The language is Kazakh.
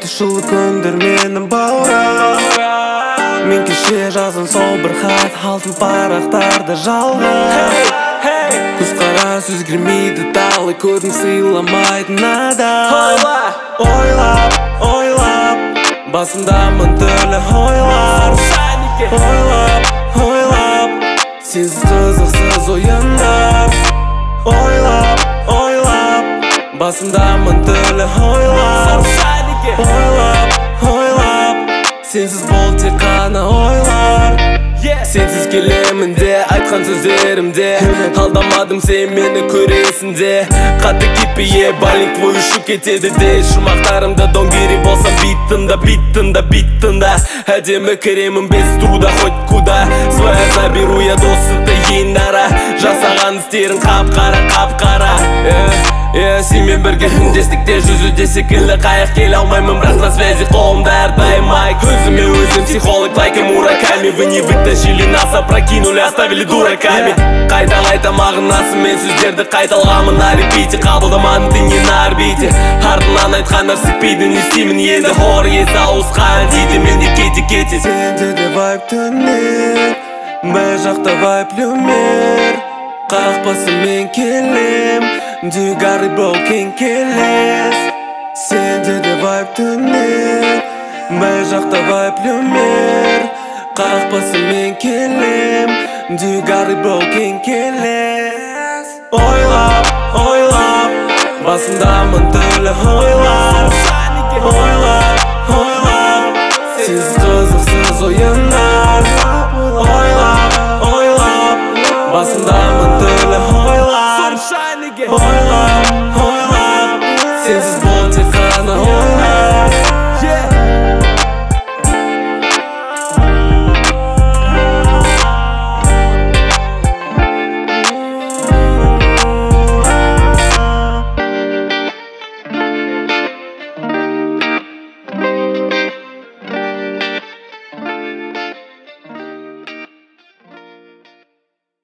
Ушул күндөр менің бауырым. Мен кеше жазын сол бір хат, алтын парақтарды жалған. Көзқара сөз кірмейді, талай көрдім сыйламайтын адам. Ойлап, басымдамын түрлі ойлар. Ойлап, сенсіз қызықсыз ойындар. Ойлап, басымдамын түрлі ойлар. Ойлап, сенсіз бол тек қана ойлар. Сенсіз келемін де, айтқан сөздерімде. Алдамадым, сен мені көресің де. Қатты кетпей, балин твой ұшып кетеді де. Шумақтарымда донгери болсам биттында. Әдемі кіремін без труда, хоть куда. Своя заберу я досы, ты ен дара. Жасаған істерін қап-қара. Сенмен бірге үндестікте жүзуде секілді қайық келе алмаймын, бірақ на связи қолымда әрдайым майк. Өзіме өзім психолог, лайк и Мураками. Вы не вытащили нас, а прокинули, оставили дураками. Қайталай мағынасын, мен сөздерді қайталғамын на репите. Қабылдамадың ты не на орбите. Артынан айтқандар сікпейді, не істеймін енді. Хор есі ауысқан дейді, менде кете. Сенде де вайп түнер, бәр жақта вайп люмер. Қақпасы мен келем, du Gary Broken келес. Сенде де вайп түнер, бәр жақта вайп люмер. Қақпасы мен келем, du Gary Broken келес. Ойлап, басымдамын түрлі ойлар. Ойлап, сенсіз қызықсыз ойындар.